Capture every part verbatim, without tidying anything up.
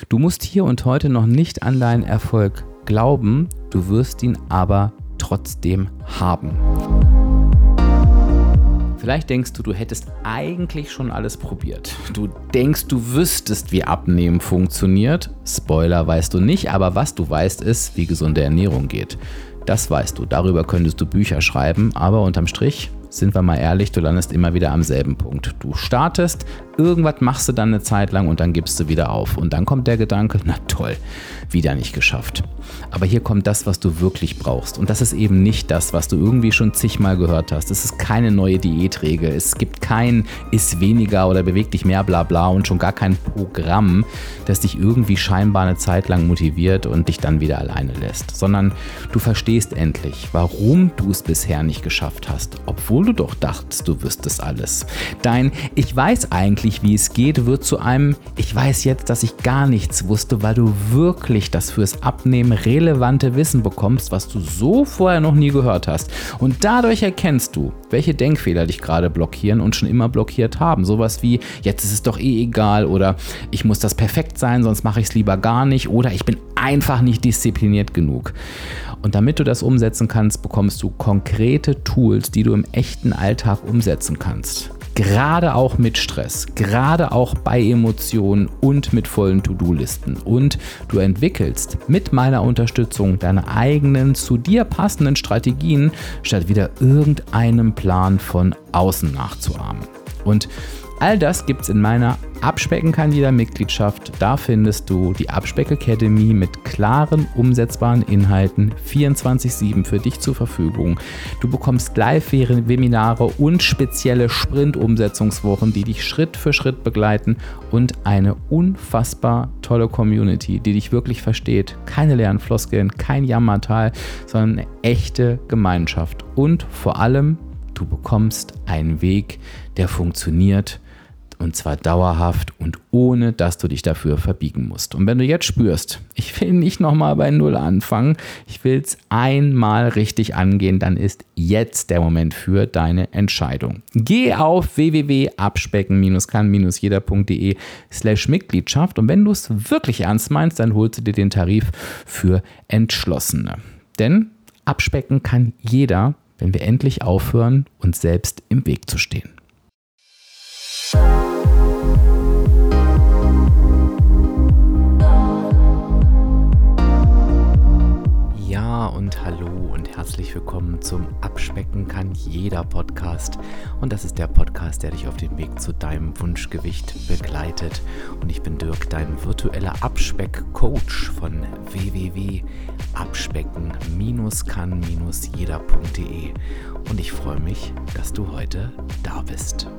Du musst hier und heute noch nicht an deinen Erfolg glauben, du wirst ihn aber trotzdem haben. Vielleicht denkst du, du hättest eigentlich schon alles probiert. Du denkst, du wüsstest, wie Abnehmen funktioniert. Spoiler, weißt du nicht, aber was du weißt, ist, wie gesunde Ernährung geht. Das weißt du, darüber könntest du Bücher schreiben, aber unterm Strich, sind wir mal ehrlich, du landest immer wieder am selben Punkt. Du startest, irgendwas machst du dann eine Zeit lang und dann gibst du wieder auf. Und dann kommt der Gedanke, na toll, wieder nicht geschafft. Aber hier kommt das, was du wirklich brauchst. Und das ist eben nicht das, was du irgendwie schon zigmal gehört hast. Es ist keine neue Diätregel. Es gibt kein iss weniger oder beweg dich mehr, bla bla und schon gar kein Programm, das dich irgendwie scheinbar eine Zeit lang motiviert und dich dann wieder alleine lässt. Sondern du verstehst endlich, warum du es bisher nicht geschafft hast, obwohl du doch dachtest, du wüsstest alles. Dein Ich weiß eigentlich, wie es geht, wird zu einem Ich weiß jetzt, dass ich gar nichts wusste, weil du wirklich das fürs Abnehmen relevante Wissen bekommst, was du so vorher noch nie gehört hast. Und dadurch erkennst du, welche Denkfehler dich gerade blockieren und schon immer blockiert haben. Sowas wie, jetzt ist es doch eh egal oder ich muss das perfekt sein, sonst mache ich es lieber gar nicht oder ich bin einfach nicht diszipliniert genug. Und damit du das umsetzen kannst, bekommst du konkrete Tools, die du im echten Alltag umsetzen kannst. Gerade auch mit Stress, gerade auch bei Emotionen und mit vollen To-Do-Listen. Und du entwickelst mit meiner Unterstützung deine eigenen, zu dir passenden Strategien, statt wieder irgendeinem Plan von außen nachzuahmen. Und all das gibt's in meiner Abspecken kann jeder Mitgliedschaft. Da findest du die Abspeck Academy mit klaren, umsetzbaren Inhalten vierundzwanzig sieben für dich zur Verfügung. Du bekommst Live-Webinare und spezielle Sprint-Umsetzungswochen, die dich Schritt für Schritt begleiten und eine unfassbar tolle Community, die dich wirklich versteht. Keine leeren Floskeln, kein Jammertal, sondern eine echte Gemeinschaft. Und vor allem, du bekommst einen Weg, der funktioniert, und zwar dauerhaft und ohne, dass du dich dafür verbiegen musst. Und wenn du jetzt spürst, ich will nicht nochmal bei Null anfangen, ich will es einmal richtig angehen, dann ist jetzt der Moment für deine Entscheidung. Geh auf w w w punkt abspecken kann jeder punkt de slash Mitgliedschaft und wenn du es wirklich ernst meinst, dann holst du dir den Tarif für Entschlossene. Denn abspecken kann jeder, wenn wir endlich aufhören, uns selbst im Weg zu stehen. Ja und hallo und herzlich willkommen zum Abspecken kann jeder Podcast. Und das ist der Podcast, der dich auf dem Weg zu deinem Wunschgewicht begleitet. Und ich bin Dirk, dein virtueller Abspeck-Coach von w w w punkt abspecken kann jeder punkt de. Und ich freue mich, dass du heute da bist.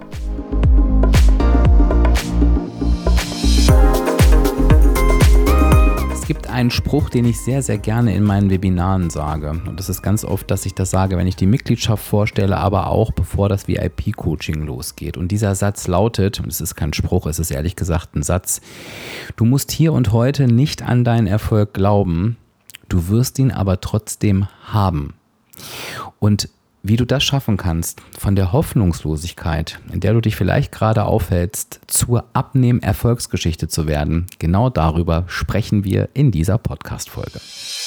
Es gibt einen Spruch, den ich sehr, sehr gerne in meinen Webinaren sage. Und das ist ganz oft, dass ich das sage, wenn ich die Mitgliedschaft vorstelle, aber auch bevor das V I P-Coaching losgeht. Und dieser Satz lautet, und es ist kein Spruch, es ist ehrlich gesagt ein Satz: Du musst hier und heute nicht an deinen Erfolg glauben, du wirst ihn aber trotzdem haben. Und wie du das schaffen kannst, von der Hoffnungslosigkeit, in der du dich vielleicht gerade aufhältst, zur Abnehmen-Erfolgsgeschichte zu werden, genau darüber sprechen wir in dieser Podcast-Folge.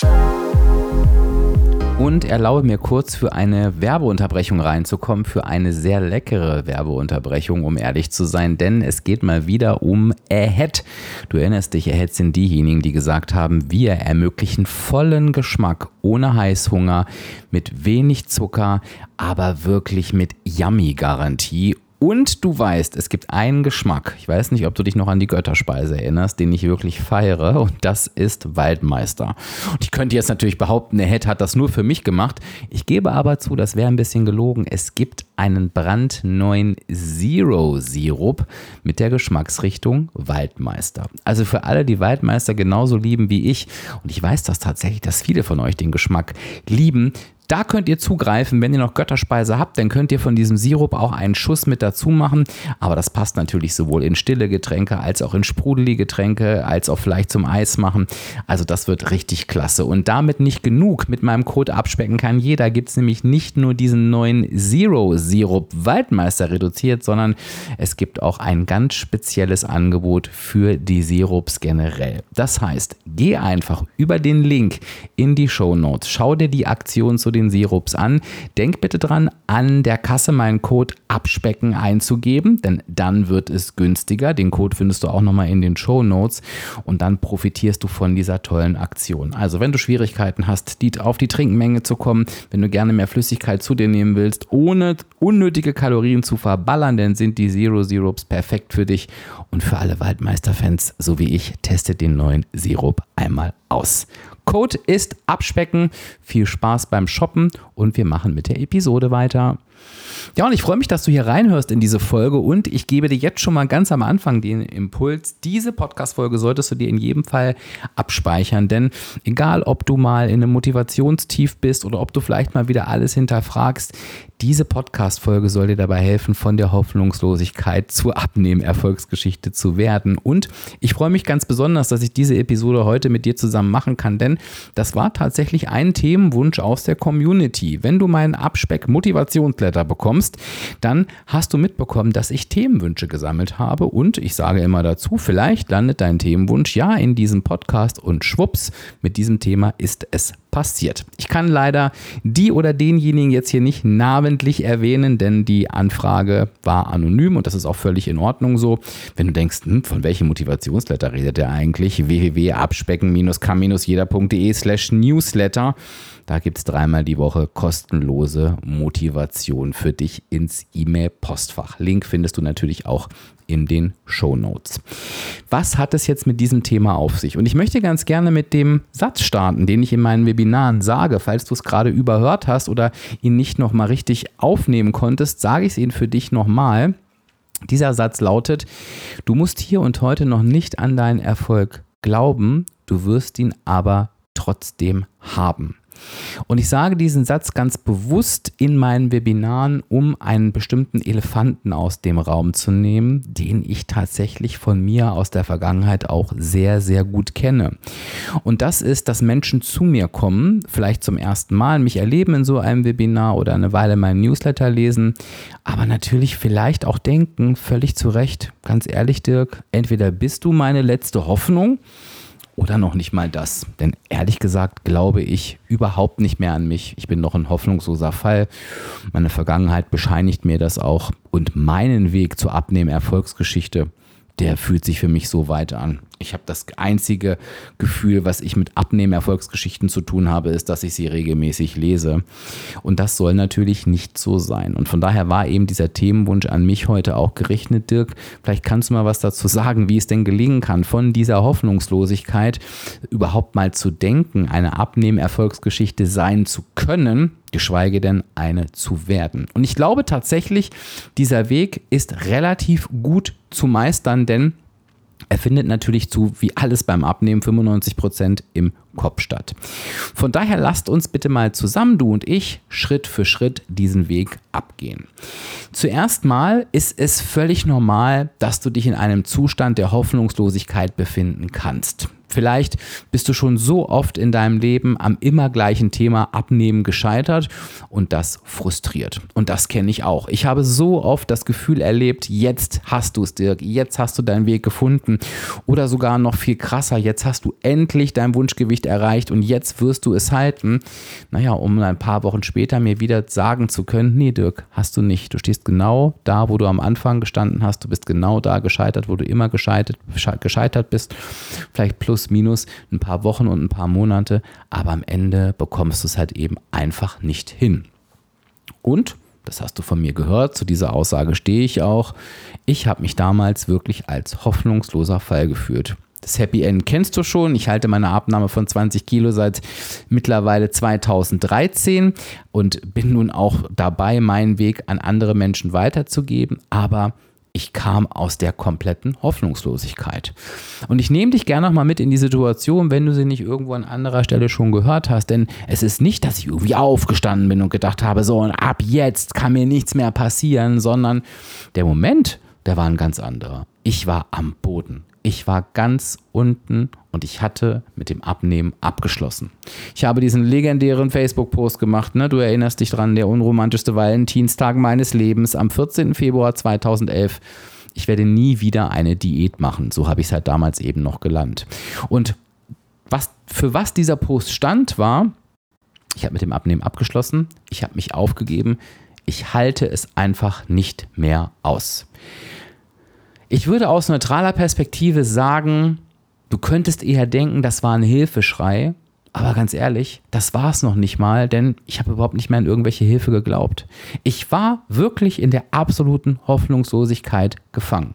Und erlaube mir kurz für eine Werbeunterbrechung reinzukommen, für eine sehr leckere Werbeunterbrechung, um ehrlich zu sein, denn es geht mal wieder um Ahead. Du erinnerst dich, Ahead sind diejenigen, die gesagt haben, wir ermöglichen vollen Geschmack, ohne Heißhunger, mit wenig Zucker, aber wirklich mit Yummy-Garantie. Und du weißt, es gibt einen Geschmack, ich weiß nicht, ob du dich noch an die Götterspeise erinnerst, den ich wirklich feiere, und das ist Waldmeister. Und ich könnte jetzt natürlich behaupten, der Head hat das nur für mich gemacht. Ich gebe aber zu, das wäre ein bisschen gelogen. Es gibt einen brandneuen Zero-Sirup mit der Geschmacksrichtung Waldmeister. Also für alle, die Waldmeister genauso lieben wie ich, und ich weiß das tatsächlich, dass viele von euch den Geschmack lieben, Da könnt ihr zugreifen, wenn ihr noch Götterspeise habt, dann könnt ihr von diesem Sirup auch einen Schuss mit dazu machen, aber das passt natürlich sowohl in stille Getränke als auch in sprudelige Getränke, als auch vielleicht zum Eis machen. Also das wird richtig klasse. Und damit nicht genug. Mit meinem Code Abspecken kann jeder gibt es nämlich nicht nur diesen neuen Zero-Sirup Waldmeister reduziert, sondern es gibt auch ein ganz spezielles Angebot für die Sirups generell. Das heißt, geh einfach über den Link in die Shownotes, schau dir die Aktion zu den Sirups an. Denk bitte dran, an der Kasse meinen Code Abspecken einzugeben, denn dann wird es günstiger. Den Code findest du auch nochmal in den Shownotes und dann profitierst du von dieser tollen Aktion. Also wenn du Schwierigkeiten hast, die, auf die Trinkmenge zu kommen, wenn du gerne mehr Flüssigkeit zu dir nehmen willst, ohne unnötige Kalorien zu verballern, dann sind die Zero Sirups perfekt für dich und für alle Waldmeister-Fans, so wie ich, testet den neuen Sirup einmal aus. Code ist Abspecken. Viel Spaß beim Shoppen und wir machen mit der Episode weiter. Ja, und ich freue mich, dass du hier reinhörst in diese Folge und ich gebe dir jetzt schon mal ganz am Anfang den Impuls. Diese Podcast-Folge solltest du dir in jedem Fall abspeichern, denn egal, ob du mal in einem Motivationstief bist oder ob du vielleicht mal wieder alles hinterfragst, diese Podcast-Folge soll dir dabei helfen, von der Hoffnungslosigkeit zur Abnehmen-Erfolgsgeschichte zu werden. Und ich freue mich ganz besonders, dass ich diese Episode heute mit dir zusammen machen kann, denn das war tatsächlich ein Themenwunsch aus der Community. Wenn du meinen Abspeck-Motivationsletter bekommst, dann hast du mitbekommen, dass ich Themenwünsche gesammelt habe und ich sage immer dazu, vielleicht landet dein Themenwunsch ja in diesem Podcast und schwupps, mit diesem Thema ist es passiert. Ich kann leider die oder denjenigen jetzt hier nicht namentlich erwähnen, denn die Anfrage war anonym und das ist auch völlig in Ordnung so. Wenn du denkst, hm, von welchem Motivationsletter redet der eigentlich? w w w punkt abspecken kann jeder punkt de slash newsletter. Da gibt es dreimal die Woche kostenlose Motivation für dich ins E-Mail-Postfach. Link findest du natürlich auch in den Shownotes. Was hat es jetzt mit diesem Thema auf sich? Und ich möchte ganz gerne mit dem Satz starten, den ich in meinen Webinaren sage. Falls du es gerade überhört hast oder ihn nicht nochmal richtig aufnehmen konntest, sage ich es Ihnen für dich nochmal. Dieser Satz lautet: Du musst hier und heute noch nicht an deinen Erfolg glauben, du wirst ihn aber trotzdem haben. Und ich sage diesen Satz ganz bewusst in meinen Webinaren, um einen bestimmten Elefanten aus dem Raum zu nehmen, den ich tatsächlich von mir aus der Vergangenheit auch sehr, sehr gut kenne. Und das ist, dass Menschen zu mir kommen, vielleicht zum ersten Mal, mich erleben in so einem Webinar oder eine Weile meinen Newsletter lesen, aber natürlich vielleicht auch denken, völlig zu Recht, ganz ehrlich Dirk, entweder bist du meine letzte Hoffnung, oder noch nicht mal das. Denn ehrlich gesagt glaube ich überhaupt nicht mehr an mich. Ich bin noch ein hoffnungsloser Fall. Meine Vergangenheit bescheinigt mir das auch. Und meinen Weg zur Abnehmen-Erfolgsgeschichte, der fühlt sich für mich so weit an. Ich habe das einzige Gefühl, was ich mit Abnehmen-Erfolgsgeschichten zu tun habe, ist, dass ich sie regelmäßig lese. Und das soll natürlich nicht so sein. Und von daher war eben dieser Themenwunsch an mich heute auch gerichtet. Dirk, vielleicht kannst du mal was dazu sagen, wie es denn gelingen kann, von dieser Hoffnungslosigkeit überhaupt mal zu denken, eine Abnehmen-Erfolgsgeschichte sein zu können, geschweige denn eine zu werden. Und ich glaube tatsächlich, dieser Weg ist relativ gut zu meistern, denn er findet natürlich zu, wie alles beim Abnehmen, fünfundneunzig Prozent im Kopf statt. Von daher lasst uns bitte mal zusammen, du und ich, Schritt für Schritt diesen Weg abgehen. Zuerst mal ist es völlig normal, dass du dich in einem Zustand der Hoffnungslosigkeit befinden kannst. Vielleicht bist du schon so oft in deinem Leben am immer gleichen Thema Abnehmen gescheitert und das frustriert. Und das kenne ich auch. Ich habe so oft das Gefühl erlebt, jetzt hast du es, Dirk, jetzt hast du deinen Weg gefunden oder sogar noch viel krasser, jetzt hast du endlich dein Wunschgewicht erreicht und jetzt wirst du es halten. Naja, um ein paar Wochen später mir wieder sagen zu können, nee Dirk, hast du nicht. Du stehst genau da, wo du am Anfang gestanden hast. Du bist genau da gescheitert, wo du immer gescheitert, gescheitert bist. Vielleicht plus minus ein paar Wochen und ein paar Monate, aber am Ende bekommst du es halt eben einfach nicht hin. Und, das hast du von mir gehört, zu dieser Aussage stehe ich auch, ich habe mich damals wirklich als hoffnungsloser Fall gefühlt. Das Happy End kennst du schon. Ich halte meine Abnahme von zwanzig Kilo seit mittlerweile zweitausenddreizehn und bin nun auch dabei, meinen Weg an andere Menschen weiterzugeben, aber Ich kam aus der kompletten Hoffnungslosigkeit. Und ich nehme dich gerne noch mal mit in die Situation, wenn du sie nicht irgendwo an anderer Stelle schon gehört hast. Denn es ist nicht, dass ich irgendwie aufgestanden bin und gedacht habe, so und ab jetzt kann mir nichts mehr passieren, sondern der Moment, der war ein ganz anderer. Ich war am Boden. Ich war ganz unten und ich hatte mit dem Abnehmen abgeschlossen. Ich habe diesen legendären Facebook-Post gemacht, ne? Du erinnerst dich dran, der unromantischste Valentinstag meines Lebens am vierzehnten Februar zweitausendelf. Ich werde nie wieder eine Diät machen, so habe ich es halt damals eben noch gelernt. Und was, für was dieser Post stand, war, ich habe mit dem Abnehmen abgeschlossen, ich habe mich aufgegeben, ich halte es einfach nicht mehr aus. Ich würde aus neutraler Perspektive sagen, du könntest eher denken, das war ein Hilfeschrei, aber ganz ehrlich, das war es noch nicht mal, denn ich habe überhaupt nicht mehr an irgendwelche Hilfe geglaubt. Ich war wirklich in der absoluten Hoffnungslosigkeit gefangen.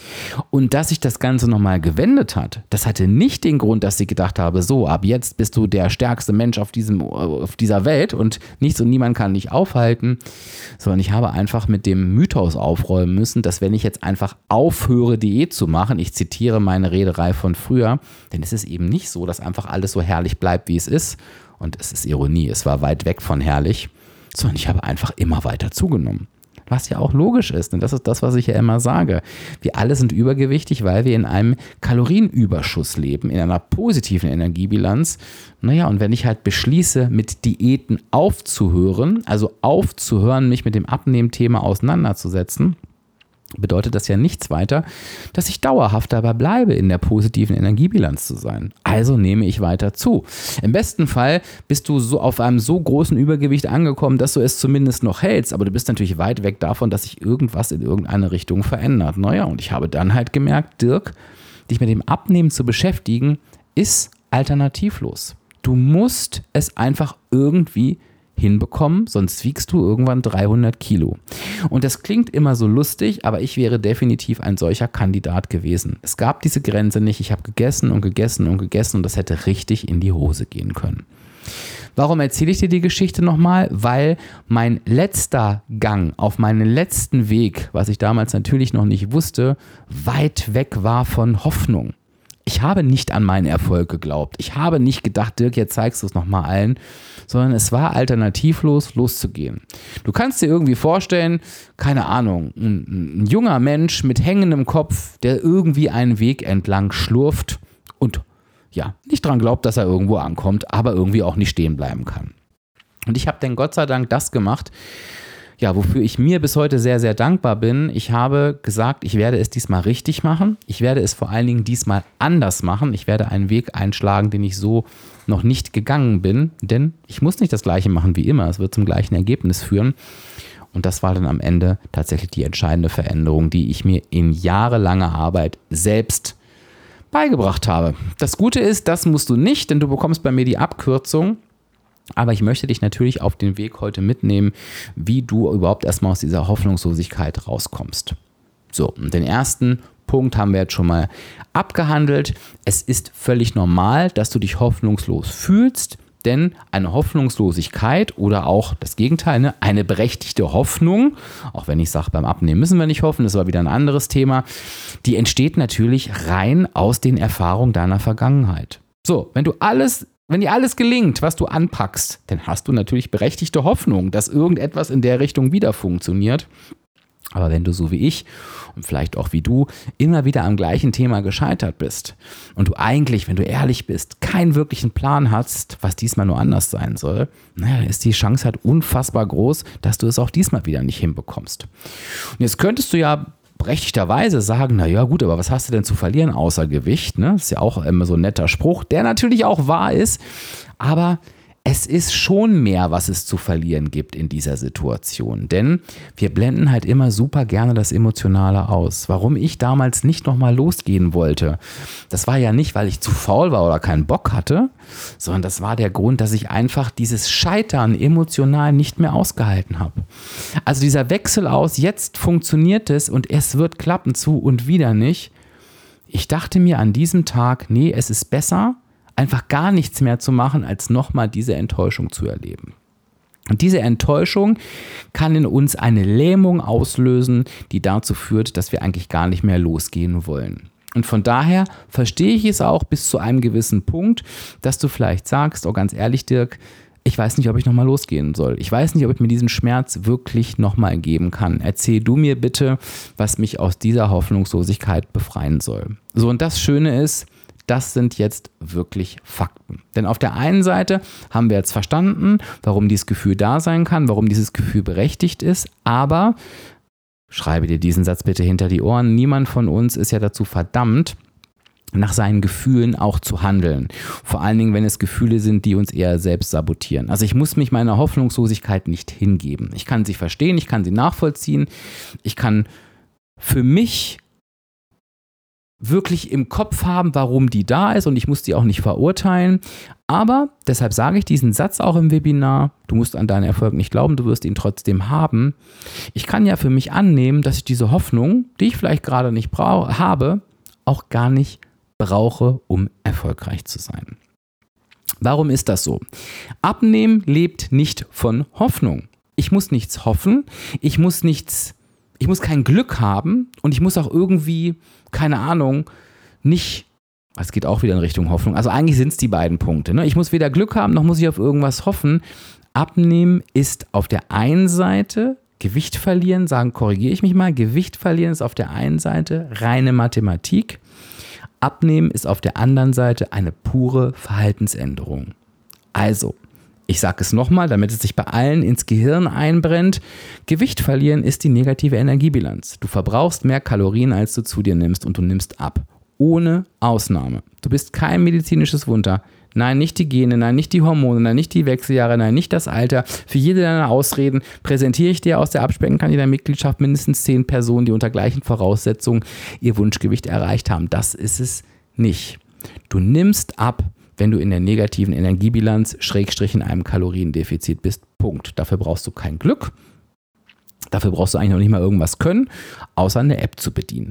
Und dass sich das Ganze nochmal gewendet hat, das hatte nicht den Grund, dass ich gedacht habe, so, ab jetzt bist du der stärkste Mensch auf, diesem, auf dieser Welt und nichts und niemand kann dich aufhalten, sondern ich habe einfach mit dem Mythos aufräumen müssen, dass wenn ich jetzt einfach aufhöre, Diät zu machen, ich zitiere meine Rederei von früher, dann ist es eben nicht so, dass einfach alles so herrlich bleibt, wie es ist. Und es ist Ironie, es war weit weg von herrlich, sondern ich habe einfach immer weiter zugenommen. Was ja auch logisch ist, und das ist das, was ich ja immer sage. Wir alle sind übergewichtig, weil wir in einem Kalorienüberschuss leben, in einer positiven Energiebilanz. Naja, und wenn ich halt beschließe, mit Diäten aufzuhören, also aufzuhören, mich mit dem Abnehmthema auseinanderzusetzen, bedeutet das ja nichts weiter, dass ich dauerhaft dabei bleibe, in der positiven Energiebilanz zu sein. Also nehme ich weiter zu. Im besten Fall bist du so auf einem so großen Übergewicht angekommen, dass du es zumindest noch hältst, aber du bist natürlich weit weg davon, dass sich irgendwas in irgendeine Richtung verändert. Naja, und ich habe dann halt gemerkt, Dirk, dich mit dem Abnehmen zu beschäftigen, ist alternativlos. Du musst es einfach irgendwie hinbekommen, sonst wiegst du irgendwann dreihundert Kilo. Und das klingt immer so lustig, aber ich wäre definitiv ein solcher Kandidat gewesen. Es gab diese Grenze nicht, ich habe gegessen und gegessen und gegessen und das hätte richtig in die Hose gehen können. Warum erzähle ich dir die Geschichte nochmal? Weil mein letzter Gang auf meinen letzten Weg, was ich damals natürlich noch nicht wusste, weit weg war von Hoffnung. Ich habe nicht an meinen Erfolg geglaubt. Ich habe nicht gedacht, Dirk, jetzt zeigst du es nochmal allen, sondern es war alternativlos, loszugehen. Du kannst dir irgendwie vorstellen, keine Ahnung, ein, ein junger Mensch mit hängendem Kopf, der irgendwie einen Weg entlang schlurft und ja, nicht dran glaubt, dass er irgendwo ankommt, aber irgendwie auch nicht stehen bleiben kann. Und ich habe dann Gott sei Dank das gemacht, ja, wofür ich mir bis heute sehr, sehr dankbar bin. Ich habe gesagt, ich werde es diesmal richtig machen. Ich werde es vor allen Dingen diesmal anders machen. Ich werde einen Weg einschlagen, den ich so noch nicht gegangen bin. Denn ich muss nicht das Gleiche machen wie immer. Es wird zum gleichen Ergebnis führen. Und das war dann am Ende tatsächlich die entscheidende Veränderung, die ich mir in jahrelanger Arbeit selbst beigebracht habe. Das Gute ist, das musst du nicht, denn du bekommst bei mir die Abkürzung. Aber ich möchte dich natürlich auf den Weg heute mitnehmen, wie du überhaupt erstmal aus dieser Hoffnungslosigkeit rauskommst. So, und den ersten Punkt haben wir jetzt schon mal abgehandelt. Es ist völlig normal, dass du dich hoffnungslos fühlst, denn eine Hoffnungslosigkeit oder auch das Gegenteil, ne, eine berechtigte Hoffnung, auch wenn ich sage, beim Abnehmen müssen wir nicht hoffen, das war wieder ein anderes Thema, die entsteht natürlich rein aus den Erfahrungen deiner Vergangenheit. So, wenn du alles Wenn dir alles gelingt, was du anpackst, dann hast du natürlich berechtigte Hoffnung, dass irgendetwas in der Richtung wieder funktioniert. Aber wenn du so wie ich und vielleicht auch wie du immer wieder am gleichen Thema gescheitert bist und du eigentlich, wenn du ehrlich bist, keinen wirklichen Plan hast, was diesmal nur anders sein soll, naja, ist die Chance halt unfassbar groß, dass du es auch diesmal wieder nicht hinbekommst. Und jetzt könntest du ja berechtigterweise sagen, na ja gut, aber was hast du denn zu verlieren außer Gewicht? Ne? Das ist ja auch immer so ein netter Spruch, der natürlich auch wahr ist, aber es ist schon mehr, was es zu verlieren gibt in dieser Situation, denn wir blenden halt immer super gerne das Emotionale aus. Warum ich damals nicht nochmal losgehen wollte, das war ja nicht, weil ich zu faul war oder keinen Bock hatte, sondern das war der Grund, dass ich einfach dieses Scheitern emotional nicht mehr ausgehalten habe. Also dieser Wechsel aus, jetzt funktioniert es und es wird klappen zu und wieder nicht. Ich dachte mir an diesem Tag, nee, es ist besser, einfach gar nichts mehr zu machen, als nochmal diese Enttäuschung zu erleben. Und diese Enttäuschung kann in uns eine Lähmung auslösen, die dazu führt, dass wir eigentlich gar nicht mehr losgehen wollen. Und von daher verstehe ich es auch bis zu einem gewissen Punkt, dass du vielleicht sagst, oh ganz ehrlich Dirk, ich weiß nicht, ob ich nochmal losgehen soll. Ich weiß nicht, ob ich mir diesen Schmerz wirklich nochmal geben kann. Erzähl du mir bitte, was mich aus dieser Hoffnungslosigkeit befreien soll. So, und das Schöne ist, das sind jetzt wirklich Fakten. Denn auf der einen Seite haben wir jetzt verstanden, warum dieses Gefühl da sein kann, warum dieses Gefühl berechtigt ist, aber schreibe dir diesen Satz bitte hinter die Ohren. Niemand von uns ist ja dazu verdammt, nach seinen Gefühlen auch zu handeln. Vor allen Dingen, wenn es Gefühle sind, die uns eher selbst sabotieren. Also ich muss mich meiner Hoffnungslosigkeit nicht hingeben. Ich kann sie verstehen, ich kann sie nachvollziehen. Ich kann für mich wirklich im Kopf haben, warum die da ist und ich muss die auch nicht verurteilen. Aber deshalb sage ich diesen Satz auch im Webinar, du musst an deinen Erfolg nicht glauben, du wirst ihn trotzdem haben. Ich kann ja für mich annehmen, dass ich diese Hoffnung, die ich vielleicht gerade nicht brauche, habe, auch gar nicht brauche, um erfolgreich zu sein. Warum ist das so? Abnehmen lebt nicht von Hoffnung. Ich muss nichts hoffen, ich muss nichts, ich muss kein Glück haben und ich muss auch irgendwie, keine Ahnung, nicht, es geht auch wieder in Richtung Hoffnung, also eigentlich sind es die beiden Punkte. Ne? Ich muss weder Glück haben, noch muss ich auf irgendwas hoffen. Abnehmen ist auf der einen Seite Gewicht verlieren, sagen, korrigiere ich mich mal, Gewicht verlieren ist auf der einen Seite reine Mathematik. Abnehmen ist auf der anderen Seite eine pure Verhaltensänderung. Also, ich sage es nochmal, damit es sich bei allen ins Gehirn einbrennt. Gewicht verlieren ist die negative Energiebilanz. Du verbrauchst mehr Kalorien, als du zu dir nimmst und du nimmst ab. Ohne Ausnahme. Du bist kein medizinisches Wunder. Nein, nicht die Gene, nein, nicht die Hormone, nein, nicht die Wechseljahre, nein, nicht das Alter. Für jede deiner Ausreden präsentiere ich dir aus der Abspecken-Kandidat-Mitgliedschaft mindestens zehn Personen, die unter gleichen Voraussetzungen ihr Wunschgewicht erreicht haben. Das ist es nicht. Du nimmst ab, wenn du in der negativen Energiebilanz, Schrägstrich in einem Kaloriendefizit bist. Punkt. Dafür brauchst du kein Glück. Dafür brauchst du eigentlich noch nicht mal irgendwas können, außer eine App zu bedienen.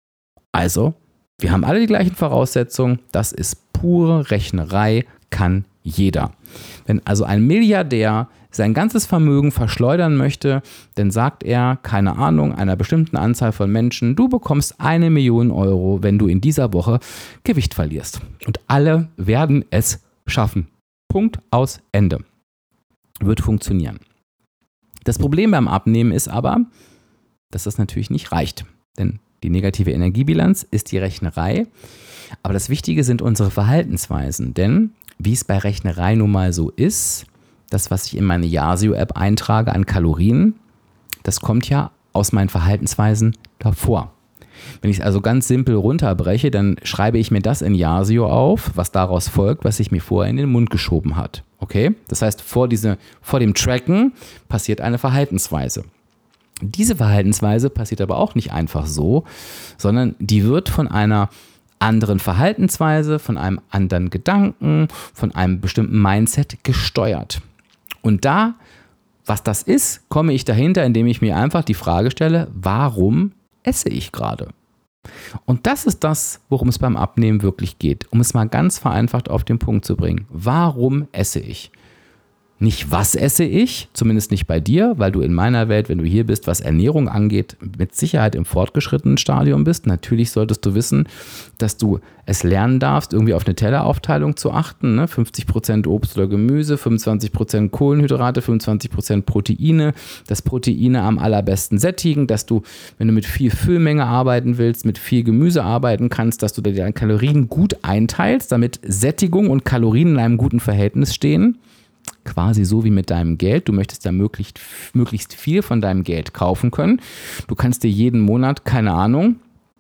Also, wir haben alle die gleichen Voraussetzungen. Das ist pure Rechnerei, kann jeder. Wenn also ein Milliardär sein ganzes Vermögen verschleudern möchte, dann sagt er, keine Ahnung, einer bestimmten Anzahl von Menschen, du bekommst eine Million Euro, wenn du in dieser Woche Gewicht verlierst. Und alle werden es schaffen. Punkt, aus, Ende. Wird funktionieren. Das Problem beim Abnehmen ist aber, dass das natürlich nicht reicht. Denn die negative Energiebilanz ist die Rechnerei. Aber das Wichtige sind unsere Verhaltensweisen. Denn, wie es bei Rechnerei nun mal so ist, das, was ich in meine Yasio-App eintrage an Kalorien, das kommt ja aus meinen Verhaltensweisen davor. Wenn ich es also ganz simpel runterbreche, dann schreibe ich mir das in Yasio auf, was daraus folgt, was sich mir vorher in den Mund geschoben hat. Okay? Das heißt, vor, diese, vor dem Tracken passiert eine Verhaltensweise. Diese Verhaltensweise passiert aber auch nicht einfach so, sondern die wird von einer anderen Verhaltensweise, von einem anderen Gedanken, von einem bestimmten Mindset gesteuert. Und da, was das ist, komme ich dahinter, indem ich mir einfach die Frage stelle, warum esse ich gerade? Und das ist das, worum es beim Abnehmen wirklich geht, um es mal ganz vereinfacht auf den Punkt zu bringen. Warum esse ich? Nicht, was esse ich, zumindest nicht bei dir, weil du in meiner Welt, wenn du hier bist, was Ernährung angeht, mit Sicherheit im fortgeschrittenen Stadium bist. Natürlich solltest du wissen, dass du es lernen darfst, irgendwie auf eine Telleraufteilung zu achten. Ne? fünfzig Prozent Obst oder Gemüse, fünfundzwanzig Prozent Kohlenhydrate, fünfundzwanzig Prozent Proteine. Dass Proteine am allerbesten sättigen, dass du, wenn du mit viel Füllmenge arbeiten willst, mit viel Gemüse arbeiten kannst, dass du dir deine Kalorien gut einteilst, damit Sättigung und Kalorien in einem guten Verhältnis stehen. Quasi so wie mit deinem Geld. Du möchtest da möglichst, möglichst viel von deinem Geld kaufen können. Du kannst dir jeden Monat, keine Ahnung,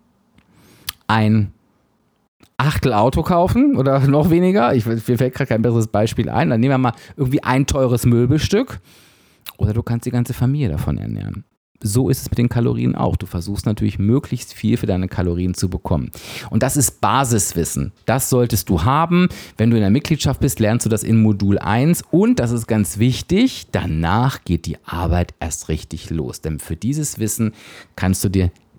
ein Achtel Auto kaufen oder noch weniger. Ich, mir fällt gerade kein besseres Beispiel ein. Dann nehmen wir mal irgendwie ein teures Möbelstück. Oder du kannst die ganze Familie davon ernähren. So ist es mit den Kalorien auch. Du versuchst natürlich möglichst viel für deine Kalorien zu bekommen. Und das ist Basiswissen. Das solltest du haben. Wenn du in der Mitgliedschaft bist, lernst du das in Modul eins. Und das ist ganz wichtig, danach geht die Arbeit erst richtig los. Denn für dieses Wissen kannst du dir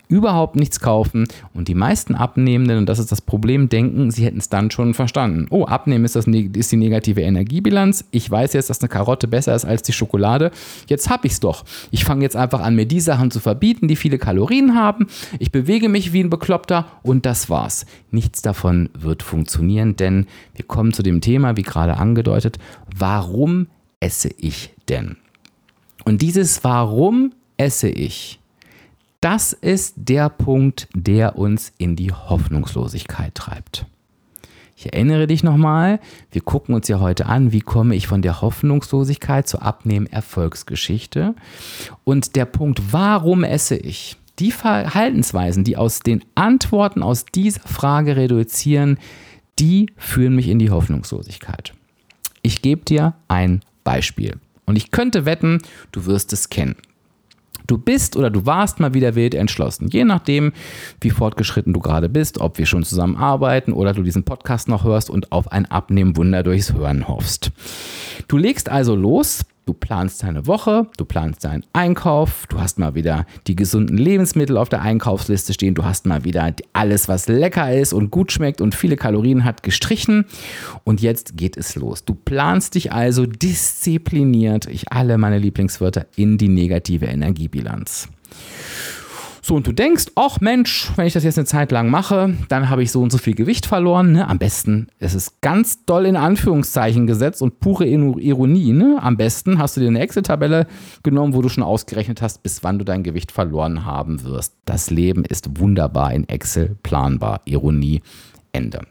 überhaupt nichts kaufen und die meisten Abnehmenden, und das ist das Problem, denken, sie hätten es dann schon verstanden. Oh, Abnehmen ist, das, ist die negative Energiebilanz. Ich weiß jetzt, dass eine Karotte besser ist als die Schokolade. Jetzt habe ich es doch. Ich fange jetzt einfach an, mir die Sachen zu verbieten, die viele Kalorien haben. Ich bewege mich wie ein Bekloppter und das war's. Nichts davon wird funktionieren, denn wir kommen zu dem Thema, wie gerade angedeutet, warum esse ich denn? Und dieses Warum esse ich, das ist der Punkt, der uns in die Hoffnungslosigkeit treibt. Ich erinnere dich nochmal, wir gucken uns ja heute an, wie komme ich von der Hoffnungslosigkeit zur Abnehmen-Erfolgsgeschichte. Und der Punkt, warum esse ich? Die Verhaltensweisen, die aus den Antworten aus dieser Frage reduzieren, die führen mich in die Hoffnungslosigkeit. Ich gebe dir ein Beispiel. Und ich könnte wetten, du wirst es kennen. Du bist oder du warst mal wieder wild entschlossen, je nachdem, wie fortgeschritten du gerade bist, ob wir schon zusammen arbeiten oder du diesen Podcast noch hörst und auf ein Abnehmwunder durchs Hören hoffst. Du legst also los, du planst deine Woche, du planst deinen Einkauf, du hast mal wieder die gesunden Lebensmittel auf der Einkaufsliste stehen, du hast mal wieder alles, was lecker ist und gut schmeckt und viele Kalorien hat, gestrichen und jetzt geht es los. Du planst dich also diszipliniert, ich alle meine Lieblingswörter, in die negative Energiebilanz. So, und du denkst, ach Mensch, wenn ich das jetzt eine Zeit lang mache, dann habe ich so und so viel Gewicht verloren. Ne? Am besten, es ist ganz doll in Anführungszeichen gesetzt und pure Ironie. Ne? Am besten hast du dir eine Excel-Tabelle genommen, wo du schon ausgerechnet hast, bis wann du dein Gewicht verloren haben wirst. Das Leben ist wunderbar in Excel planbar. Ironie, Ende.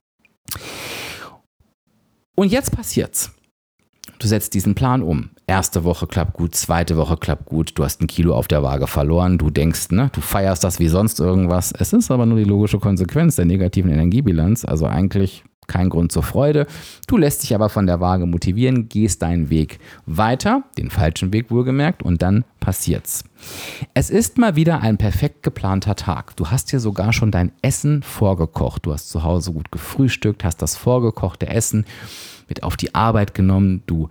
Und jetzt passiert's. Du setzt diesen Plan um. Erste Woche klappt gut, zweite Woche klappt gut, du hast ein Kilo auf der Waage verloren, du denkst, ne, du feierst das wie sonst irgendwas. Es ist aber nur die logische Konsequenz der negativen Energiebilanz, also eigentlich kein Grund zur Freude. Du lässt dich aber von der Waage motivieren, gehst deinen Weg weiter, den falschen Weg wohlgemerkt, und dann passiert's. Es ist mal wieder ein perfekt geplanter Tag. Du hast dir sogar schon dein Essen vorgekocht. Du hast zu Hause gut gefrühstückt, hast das vorgekochte Essen mit auf die Arbeit genommen. Du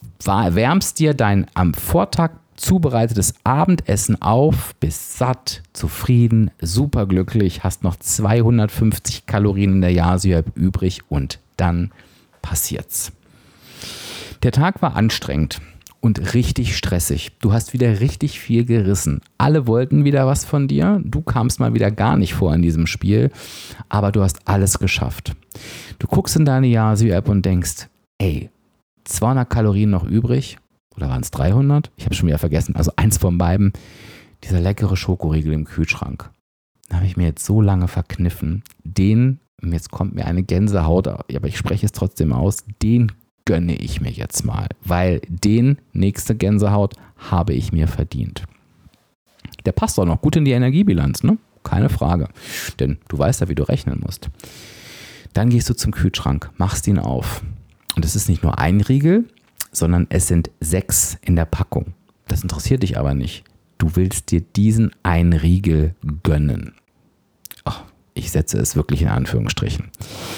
wärmst dir dein am Vortag zubereitetes Abendessen auf, bist satt, zufrieden, superglücklich, hast noch zweihundertfünfzig Kalorien in der Yasio-App übrig und dann passiert's. Der Tag war anstrengend und richtig stressig. Du hast wieder richtig viel gerissen. Alle wollten wieder was von dir. Du kamst mal wieder gar nicht vor in diesem Spiel, aber du hast alles geschafft. Du guckst in deine Yasio-App und denkst, ey, zweihundert Kalorien noch übrig. Oder waren es dreihundert? Ich habe schon wieder vergessen. Also eins von beiden. Dieser leckere Schokoriegel im Kühlschrank. Da habe ich mir jetzt so lange verkniffen. Den, jetzt kommt mir eine Gänsehaut, aber ich spreche es trotzdem aus, den gönne ich mir jetzt mal. Weil den nächste Gänsehaut habe ich mir verdient. Der passt auch noch gut in die Energiebilanz, ne? Keine Frage. Denn du weißt ja, wie du rechnen musst. Dann gehst du zum Kühlschrank, machst ihn auf. Und es ist nicht nur ein Riegel, sondern es sind sechs in der Packung. Das interessiert dich aber nicht. Du willst dir diesen einen Riegel gönnen. Oh, ich setze es wirklich in Anführungsstrichen.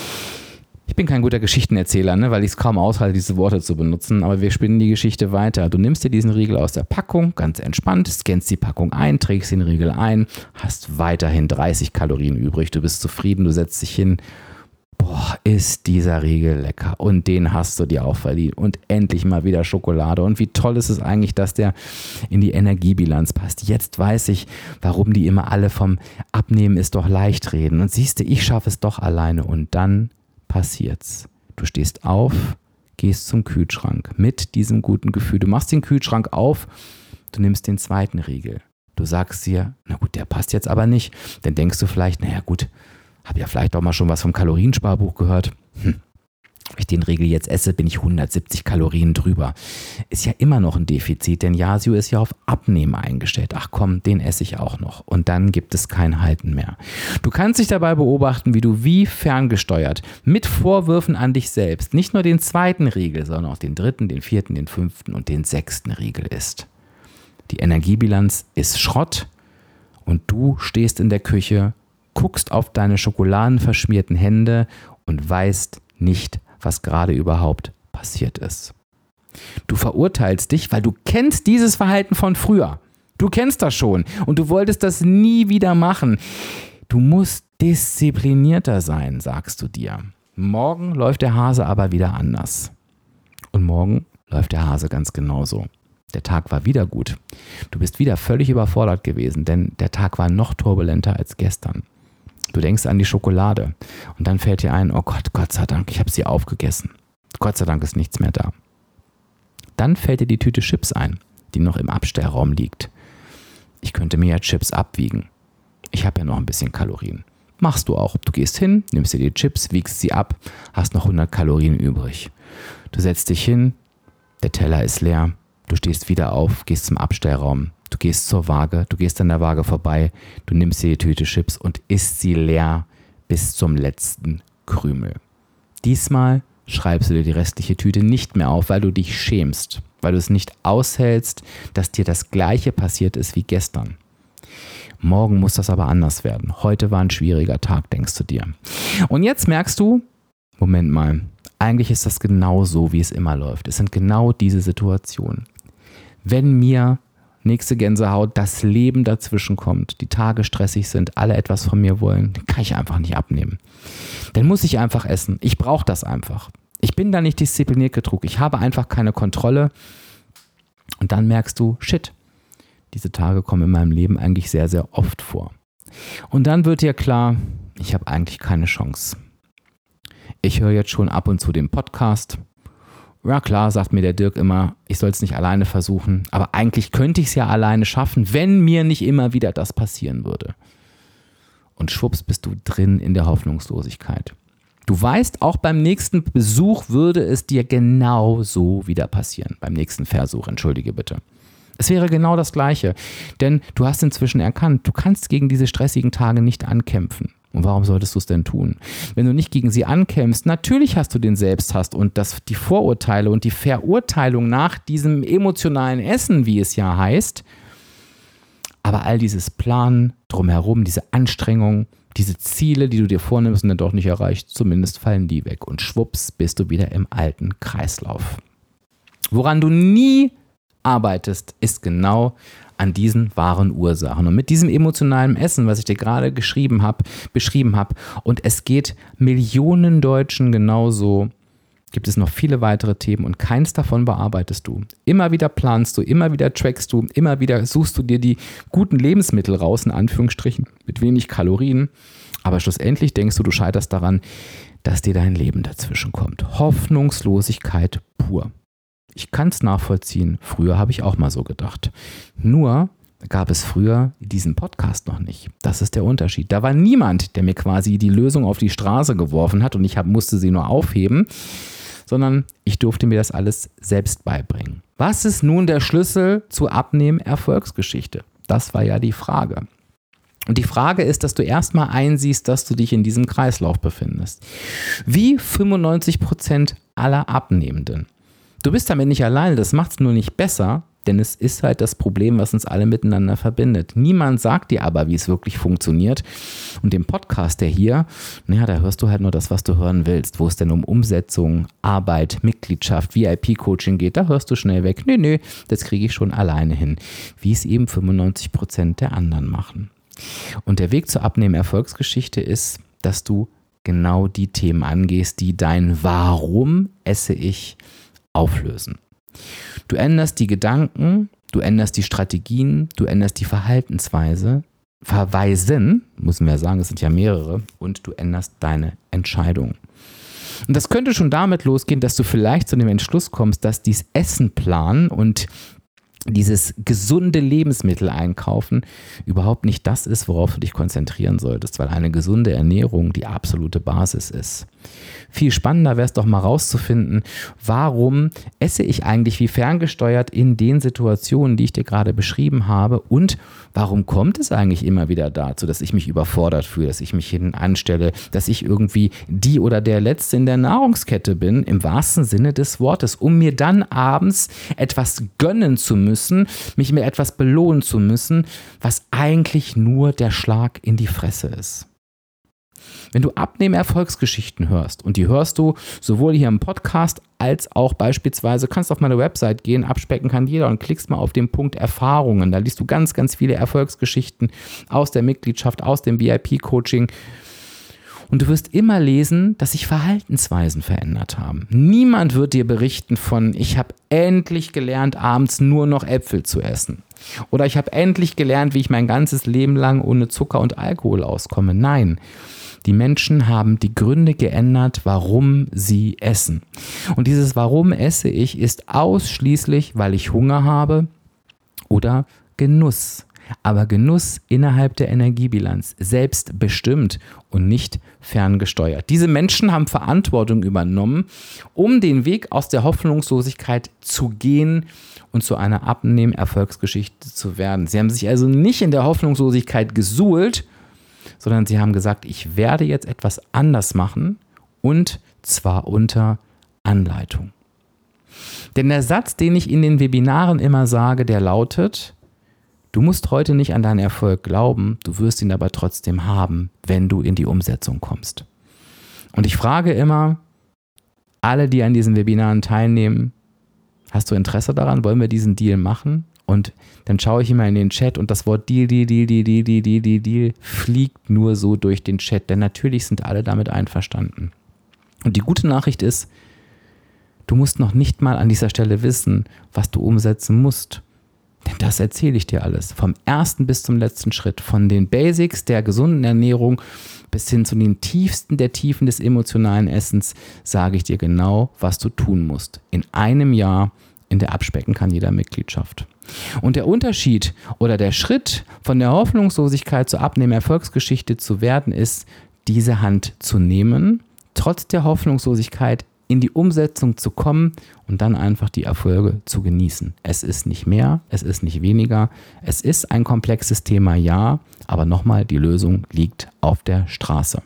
Ich bin kein guter Geschichtenerzähler, ne, weil ich es kaum aushalte, diese Worte zu benutzen, aber wir spinnen die Geschichte weiter. Du nimmst dir diesen Riegel aus der Packung, ganz entspannt, scannst die Packung ein, trägst den Riegel ein, hast weiterhin dreißig Kalorien übrig, du bist zufrieden, du setzt dich hin. Boah, ist dieser Riegel lecker und den hast du dir auch verdient und endlich mal wieder Schokolade und wie toll ist es eigentlich, dass der in die Energiebilanz passt. Jetzt weiß ich, warum die immer alle vom Abnehmen ist doch leicht reden und siehst du, ich schaffe es doch alleine und dann passiert's. Du stehst auf, gehst zum Kühlschrank mit diesem guten Gefühl. Du machst den Kühlschrank auf, du nimmst den zweiten Riegel. Du sagst dir, na gut, der passt jetzt aber nicht. Dann denkst du vielleicht, naja gut, habe ja vielleicht auch mal schon was vom Kaloriensparbuch gehört. Hm. Wenn ich den Riegel jetzt esse, bin ich hundertsiebzig Kalorien drüber. Ist ja immer noch ein Defizit, denn Yasio ist ja auf Abnehmen eingestellt. Ach komm, den esse ich auch noch. Und dann gibt es kein Halten mehr. Du kannst dich dabei beobachten, wie du wie ferngesteuert mit Vorwürfen an dich selbst nicht nur den zweiten Riegel, sondern auch den dritten, den vierten, den fünften und den sechsten Riegel isst. Die Energiebilanz ist Schrott und du stehst in der Küche, guckst auf deine schokoladenverschmierten Hände und weißt nicht, was gerade überhaupt passiert ist. Du verurteilst dich, weil du kennst dieses Verhalten von früher. Du kennst das schon und du wolltest das nie wieder machen. Du musst disziplinierter sein, sagst du dir. Morgen läuft der Hase aber wieder anders. Und morgen läuft der Hase ganz genauso. Der Tag war wieder gut. Du bist wieder völlig überfordert gewesen, denn der Tag war noch turbulenter als gestern. Du denkst an die Schokolade und dann fällt dir ein, oh Gott, Gott sei Dank, ich habe sie aufgegessen. Gott sei Dank ist nichts mehr da. Dann fällt dir die Tüte Chips ein, die noch im Abstellraum liegt. Ich könnte mir ja Chips abwiegen. Ich habe ja noch ein bisschen Kalorien. Machst du auch. Du gehst hin, nimmst dir die Chips, wiegst sie ab, hast noch hundert Kalorien übrig. Du setzt dich hin, der Teller ist leer, du stehst wieder auf, gehst zum Abstellraum, du gehst zur Waage, du gehst an der Waage vorbei, du nimmst dir die Tüte Chips und isst sie leer bis zum letzten Krümel. Diesmal schreibst du dir die restliche Tüte nicht mehr auf, weil du dich schämst, weil du es nicht aushältst, dass dir das Gleiche passiert ist wie gestern. Morgen muss das aber anders werden. Heute war ein schwieriger Tag, denkst du dir. Und jetzt merkst du, Moment mal, eigentlich ist das genau so, wie es immer läuft. Es sind genau diese Situationen. Wenn mir, nächste Gänsehaut, das Leben dazwischen kommt, die Tage stressig sind, alle etwas von mir wollen, dann kann ich einfach nicht abnehmen. Dann muss ich einfach essen. Ich brauche das einfach. Ich bin da nicht diszipliniert genug. Ich habe einfach keine Kontrolle. Und dann merkst du, shit, diese Tage kommen in meinem Leben eigentlich sehr, sehr oft vor. Und dann wird dir klar, ich habe eigentlich keine Chance. Ich höre jetzt schon ab und zu den Podcast. Ja klar, sagt mir der Dirk immer, ich soll es nicht alleine versuchen, aber eigentlich könnte ich es ja alleine schaffen, wenn mir nicht immer wieder das passieren würde. Und schwupps bist du drin in der Hoffnungslosigkeit. Du weißt, auch beim nächsten Besuch würde es dir genau so wieder passieren. Beim nächsten Versuch, entschuldige bitte. Es wäre genau das Gleiche, denn du hast inzwischen erkannt, du kannst gegen diese stressigen Tage nicht ankämpfen. Und warum solltest du es denn tun? Wenn du nicht gegen sie ankämpfst, natürlich hast du den Selbsthass und das, die Vorurteile und die Verurteilung nach diesem emotionalen Essen, wie es ja heißt. Aber all dieses Planen drumherum, diese Anstrengung, diese Ziele, die du dir vornimmst und dann doch nicht erreichst, zumindest fallen die weg. Und schwupps bist du wieder im alten Kreislauf. Woran du nie arbeitest, ist genau an diesen wahren Ursachen. Und mit diesem emotionalen Essen, was ich dir gerade geschrieben habe, beschrieben habe, und es geht Millionen Deutschen genauso, gibt es noch viele weitere Themen und keins davon bearbeitest du. Immer wieder planst du, immer wieder trackst du, immer wieder suchst du dir die guten Lebensmittel raus, in Anführungsstrichen, mit wenig Kalorien, aber schlussendlich denkst du, du scheiterst daran, dass dir dein Leben dazwischen kommt. Hoffnungslosigkeit pur. Ich kann es nachvollziehen, früher habe ich auch mal so gedacht. Nur gab es früher diesen Podcast noch nicht. Das ist der Unterschied. Da war niemand, der mir quasi die Lösung auf die Straße geworfen hat und ich hab, musste sie nur aufheben, sondern ich durfte mir das alles selbst beibringen. Was ist nun der Schlüssel zur Abnehmen-Erfolgsgeschichte? Das war ja die Frage. Und die Frage ist, dass du erstmal einsiehst, dass du dich in diesem Kreislauf befindest. Wie fünfundneunzig Prozent aller Abnehmenden. Du bist damit nicht alleine, das macht es nur nicht besser, denn es ist halt das Problem, was uns alle miteinander verbindet. Niemand sagt dir aber, wie es wirklich funktioniert. Und dem Podcast, der hier, naja, da hörst du halt nur das, was du hören willst. Wo es denn um Umsetzung, Arbeit, Mitgliedschaft, V I P-Coaching geht, da hörst du schnell weg. Nö, nö, das kriege ich schon alleine hin. Wie es eben fünfundneunzig Prozent der anderen machen. Und der Weg zur Abnehmen-Erfolgsgeschichte ist, dass du genau die Themen angehst, die dein Warum esse ich auflösen. Du änderst die Gedanken, du änderst die Strategien, du änderst die Verhaltensweise, Verweisen, müssen wir sagen, es sind ja mehrere, und du änderst deine Entscheidung. Und das könnte schon damit losgehen, dass du vielleicht zu dem Entschluss kommst, dass dies Essen planen und dieses gesunde Lebensmittel einkaufen überhaupt nicht das ist, worauf du dich konzentrieren solltest, weil eine gesunde Ernährung die absolute Basis ist. Viel spannender wäre es doch mal rauszufinden, warum esse ich eigentlich wie ferngesteuert in den Situationen, die ich dir gerade beschrieben habe, und warum kommt es eigentlich immer wieder dazu, dass ich mich überfordert fühle, dass ich mich hinten anstelle, dass ich irgendwie die oder der Letzte in der Nahrungskette bin, im wahrsten Sinne des Wortes, um mir dann abends etwas gönnen zu müssen, mich mit etwas belohnen zu müssen, was eigentlich nur der Schlag in die Fresse ist. Wenn du Abnehmen-Erfolgsgeschichten hörst, und die hörst du sowohl hier im Podcast als auch beispielsweise, kannst auf meine Website gehen, abspecken kann jeder, und klickst mal auf den Punkt Erfahrungen. Da liest du ganz, ganz viele Erfolgsgeschichten aus der Mitgliedschaft, aus dem V I P-Coaching. Und du wirst immer lesen, dass sich Verhaltensweisen verändert haben. Niemand wird dir berichten von, ich habe endlich gelernt, abends nur noch Äpfel zu essen. Oder ich habe endlich gelernt, wie ich mein ganzes Leben lang ohne Zucker und Alkohol auskomme. Nein, die Menschen haben die Gründe geändert, warum sie essen. Und dieses Warum esse ich ist ausschließlich, weil ich Hunger habe oder Genuss. Aber Genuss innerhalb der Energiebilanz, selbstbestimmt und nicht ferngesteuert. Diese Menschen haben Verantwortung übernommen, um den Weg aus der Hoffnungslosigkeit zu gehen und zu einer Abnehmen-Erfolgsgeschichte zu werden. Sie haben sich also nicht in der Hoffnungslosigkeit gesuhlt, sondern sie haben gesagt, ich werde jetzt etwas anders machen, und zwar unter Anleitung. Denn der Satz, den ich in den Webinaren immer sage, der lautet: Du musst heute nicht an deinen Erfolg glauben, du wirst ihn aber trotzdem haben, wenn du in die Umsetzung kommst. Und ich frage immer alle, die an diesen Webinaren teilnehmen, hast du Interesse daran, wollen wir diesen Deal machen? Und dann schaue ich immer in den Chat, und das Wort Deal, Deal, Deal, Deal, Deal, Deal, Deal, Deal, Deal fliegt nur so durch den Chat, denn natürlich sind alle damit einverstanden. Und die gute Nachricht ist, du musst noch nicht mal an dieser Stelle wissen, was du umsetzen musst. Denn das erzähle ich dir alles. Vom ersten bis zum letzten Schritt. Von den Basics der gesunden Ernährung bis hin zu den tiefsten der Tiefen des emotionalen Essens sage ich dir genau, was du tun musst. In einem Jahr in der Abspecken kann jeder Mitgliedschaft. Und der Unterschied oder der Schritt von der Hoffnungslosigkeit zur Abnehmen-Erfolgsgeschichte zu werden, ist, diese Hand zu nehmen, trotz der Hoffnungslosigkeit in die Umsetzung zu kommen und dann einfach die Erfolge zu genießen. Es ist nicht mehr, es ist nicht weniger. Es ist ein komplexes Thema, ja, aber nochmal, die Lösung liegt auf der Straße.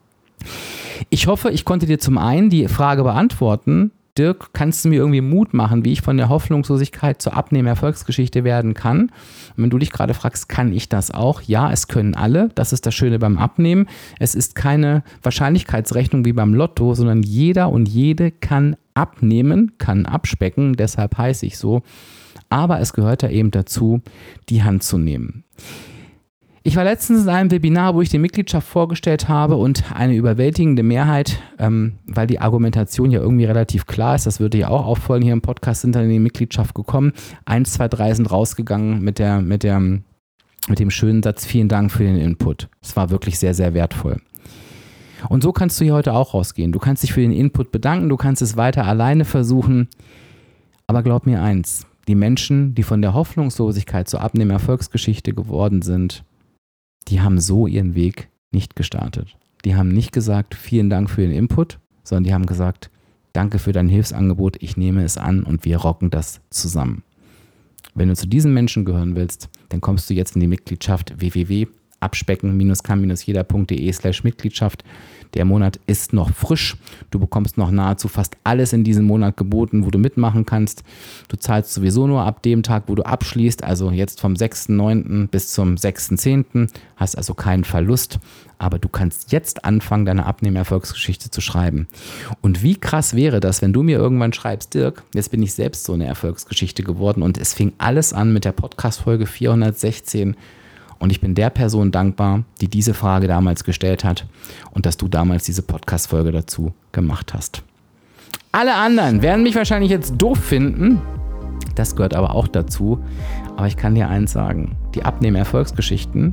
Ich hoffe, ich konnte dir zum einen die Frage beantworten: Dirk, kannst du mir irgendwie Mut machen, wie ich von der Hoffnungslosigkeit zur Abnehmen-Erfolgsgeschichte werden kann? Und wenn du dich gerade fragst, kann ich das auch? Ja, es können alle. Das ist das Schöne beim Abnehmen. Es ist keine Wahrscheinlichkeitsrechnung wie beim Lotto, sondern jeder und jede kann abnehmen, kann abspecken. Deshalb heiße ich so. Aber es gehört da eben dazu, die Hand zu nehmen. Ich war letztens in einem Webinar, wo ich die Mitgliedschaft vorgestellt habe, und eine überwältigende Mehrheit, ähm, weil die Argumentation ja irgendwie relativ klar ist, das würde ja auch auffallen hier im Podcast, sind dann in die Mitgliedschaft gekommen. Eins, zwei, drei sind rausgegangen mit, der, mit, der, mit dem schönen Satz: Vielen Dank für den Input. Es war wirklich sehr, sehr wertvoll. Und so kannst du hier heute auch rausgehen. Du kannst dich für den Input bedanken, du kannst es weiter alleine versuchen. Aber glaub mir eins, die Menschen, die von der Hoffnungslosigkeit zur Abnehmen-Erfolgsgeschichte geworden sind, die haben so ihren Weg nicht gestartet. Die haben nicht gesagt, vielen Dank für den Input, sondern die haben gesagt, danke für dein Hilfsangebot, ich nehme es an und wir rocken das zusammen. Wenn du zu diesen Menschen gehören willst, dann kommst du jetzt in die Mitgliedschaft w w w punkt abspecken kann jeder punkt de slash Mitgliedschaft. Der Monat ist noch frisch. Du bekommst noch nahezu fast alles in diesem Monat geboten, wo du mitmachen kannst. Du zahlst sowieso nur ab dem Tag, wo du abschließt, also jetzt vom sechsten neunten bis zum sechsten zehnten Hast also keinen Verlust. Aber du kannst jetzt anfangen, deine Abnehmen-Erfolgsgeschichte zu schreiben. Und wie krass wäre das, wenn du mir irgendwann schreibst: Dirk, jetzt bin ich selbst so eine Erfolgsgeschichte geworden und es fing alles an mit der Podcast-Folge vierhundertsechzehn. Und ich bin der Person dankbar, die diese Frage damals gestellt hat und dass du damals diese Podcast-Folge dazu gemacht hast. Alle anderen werden mich wahrscheinlich jetzt doof finden. Das gehört aber auch dazu. Aber ich kann dir eins sagen. Die Abnehmen-Erfolgsgeschichten,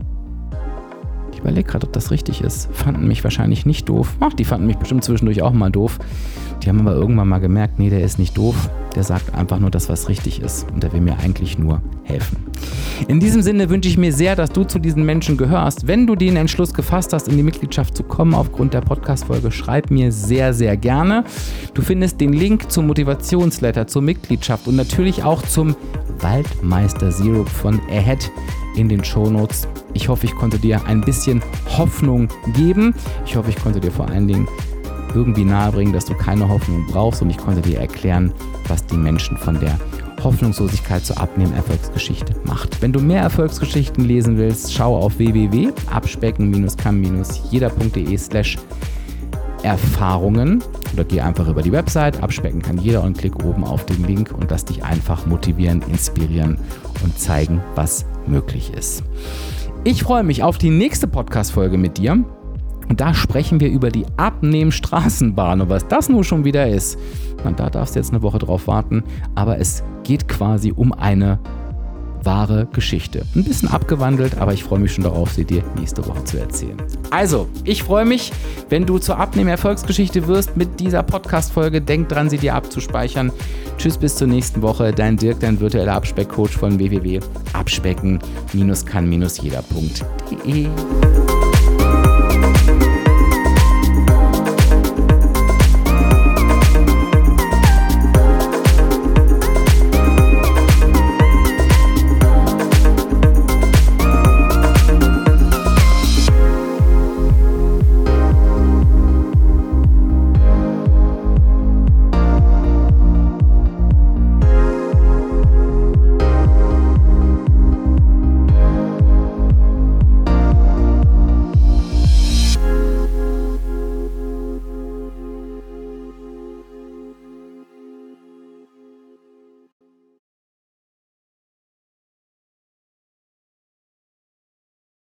ich überlege gerade, ob das richtig ist, fanden mich wahrscheinlich nicht doof. Ach, die fanden mich bestimmt zwischendurch auch mal doof. Die haben aber irgendwann mal gemerkt, nee, der ist nicht doof. Der sagt einfach nur das, was richtig ist. Und der will mir eigentlich nur helfen. In diesem Sinne wünsche ich mir sehr, dass du zu diesen Menschen gehörst. Wenn du den Entschluss gefasst hast, in die Mitgliedschaft zu kommen aufgrund der Podcast-Folge, schreib mir sehr, sehr gerne. Du findest den Link zum Motivationsletter, zur Mitgliedschaft und natürlich auch zum Waldmeister Syrup von Ahead in den Shownotes. Ich hoffe, ich konnte dir ein bisschen Hoffnung geben. Ich hoffe, ich konnte dir vor allen Dingen irgendwie nahebringen, dass du keine Hoffnung brauchst, und ich konnte dir erklären, was die Menschen von der Hoffnungslosigkeit zur Abnehmen-Erfolgsgeschichte macht. Wenn du mehr Erfolgsgeschichten lesen willst, schau auf w w w punkt abspecken kann jeder punkt de slash Erfahrungen oder geh einfach über die Website abspecken kann jeder und klick oben auf den Link und lass dich einfach motivieren, inspirieren und zeigen, was möglich ist. Ich freue mich auf die nächste Podcast-Folge mit dir und da sprechen wir über die Abnehmen-Straßenbahn und was das nun schon wieder ist. Und da darfst du jetzt eine Woche drauf warten, aber es geht quasi um eine wahre Geschichte. Ein bisschen abgewandelt, aber ich freue mich schon darauf, sie dir nächste Woche zu erzählen. Also, ich freue mich, wenn du zur Abnehmen-Erfolgsgeschichte wirst mit dieser Podcast-Folge. Denk dran, sie dir abzuspeichern. Tschüss, bis zur nächsten Woche. Dein Dirk, dein virtueller Abspeck-Coach von w w w punkt abspecken kann jeder punkt de.